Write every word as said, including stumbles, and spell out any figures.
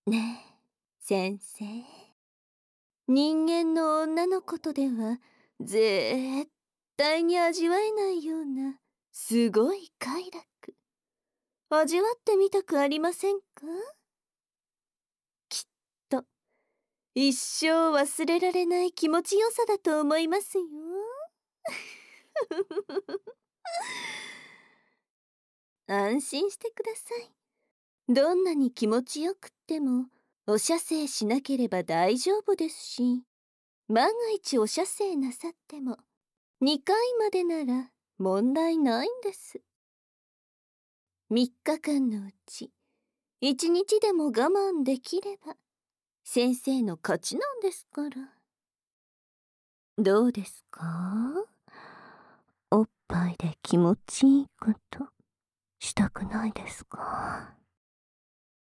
ねえ、先生。人間の女の子とでは絶対に味わえないようなすごい快楽。味わってみたくありませんか？きっと一生忘れられない気持ちよさだと思いますよ。安心してください。どんなに気持ちよくってもお射精しなければ大丈夫ですし、万が一お射精なさってもにかいまでなら問題ないんです。みっかかんのうちいちにちでも我慢できれば先生の勝ちなんですから。どうですか？おっぱいで気持ちいいことしたくないですか？